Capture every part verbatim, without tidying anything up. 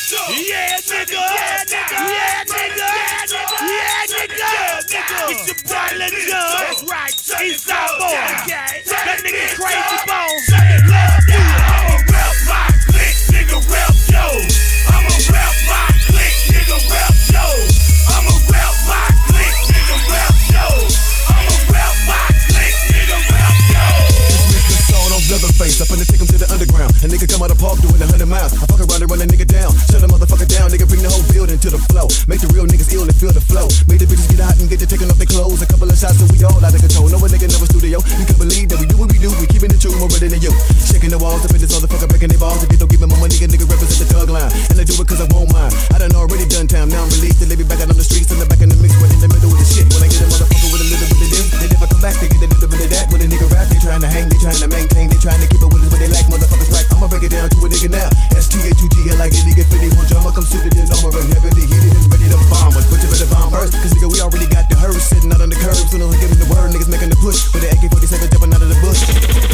Yeah, nigga. Yeah, nigga. Yeah, nigga. Yeah, nigga. Get your bottle of jug. That's right. Eastside boy. That nigga Crazy Bone. Let's do it. I'ma rep my clique, nigga, rep yo. I'ma rep my clique, nigga, rep yo. I'ma rep my clique, nigga, rep yo. I'ma rep my clique, nigga, rep yo. This nigga sawed off Leatherface, I'm finna take him to the underground. A nigga come out of park doing a hundred miles. I fuck around and run a nigga down. Shut a motherfucker down, nigga, bring the whole building to the flow. Make the real niggas ill and feel the flow. Make the bitches get hot and get to taking off their clothes. A couple of shots and we all out of control. No a nigga never studio. You can believe that we do what we do. We keeping it true, more better than you. Shaking the walls up in this motherfucker, breaking their balls. If you don't give me my money, nigga represent the thug line. And I do it cause I won't mind. I done already done time, now I'm released. They leave me back out on the streets, in the back in the mix, right in the middle of the shit. When I get a motherfucker with a little bit of this, they never come back, they get a little bit of that. When a nigga rap, they trying to hang, they trying to maintain, they trying to keep it with us, but they like motherfuckers right. I'ma break it down to a nigga now. S T H U G, I like it, nigga fifty-one drummer, come suited in armor and heavily heated and ready to bomb us. Put you in the bomb first, cause nigga we already got the hearse sitting out on the curb. Soon as I give me the word, niggas making the push with the A K forty-seven jumping out of the bush.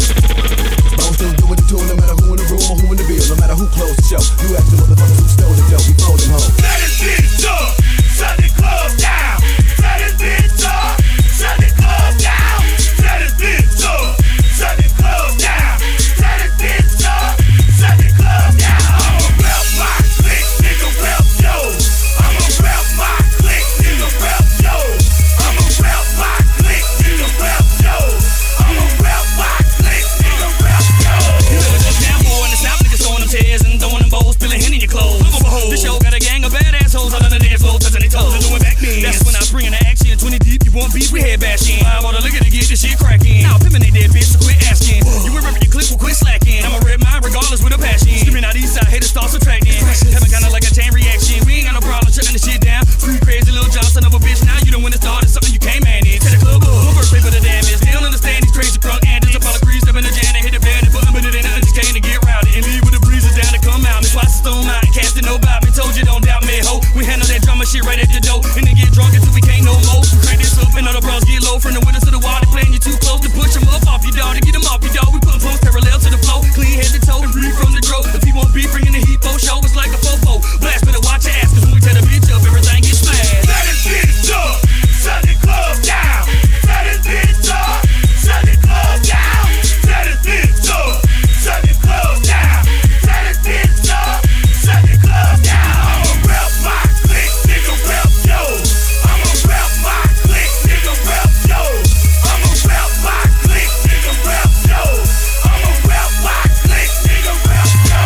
Bone still doing the tour, no matter who in the room or who in the bill, no matter who closed the show. You ask the motherfuckers who stole the dough, we fold them home. Let it bitch up, shut the club down. Let it bitch up, shut the club down. Let it bitch up, shut the club down. Let it bitch up, shut the club down. I'ma rep my clique, nigga, rep yo. I'ma rep my clique, nigga, rep yo. I'ma rep my clique, nigga, rep yo. I'ma rep my clique, nigga, rep yo. You better look down, boy, and the South niggas throwing them tears and throwing them bowls, spilling Henny in your clothes. This show got a gang of bad assholes out on the dance floor, touching their toes and doing back then. That's when I bring in the action, twenty deep, you want beef, we head bashing. I want to look at it, get this shit cracking. Now pimpin' they dead bitch, so quit asking. You remember your clip, will quit slacking. I'ma rip mine regardless with a passion. Screaming out east side, haters start subtracting. Having kinda like a chain reaction. We ain't got no problem shutting the shit down. Free crazy little Johnson of a bitch, now you the one that started something you can't manage. Hit the club up, no first paper the damage. They don't understand these crazy crunk antics. Apollo Creed, step in the jam and hit the band and put them in it and I just came to get routed. And leave with the breezes down to come out. Me twice the stone out, casting no bout. Me told you don't doubt me, ho. We handle that drama shit right at the door. And then get drunk until we can't no more. Crank this up and all the bros get low. From the windows to the wall, they playing you too close to push them up off your dog. To get them off your dog, we put them parallel to the flow. Clean head to toe, and free from the growth. If he won't be bringing the heat, for show it's like a fofo. Blast, better watch your ass, cause when we tear the bitch up, everything gets smashed. Let it bitch up, shut the club down. Let it bitch up, shut the club down. Let it bitch up, shut the club down. Let it bitch up, shut the club down. I'ma rep my clique, nigga, rep yo. I'ma rep my clique, nigga, rep yo. I'ma rep my clique, nigga, rep yo. I'ma rep my clique, nigga, rep yo.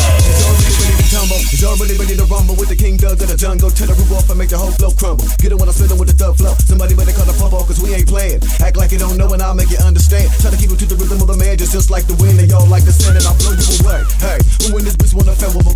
It's already ready to rumble with the king thugs of the jungle. Tear the roof off and make the whole flow crumble. Get it when I'm spitting with the thug flow. Somebody better call the pop off cause we ain't playing. Act like you don't know and I'll make you understand. Try to keep it to the rhythm of the man just, just like the wind and y'all like the sand and I'll blow you away. Hey, who in this bitch wanna fail with my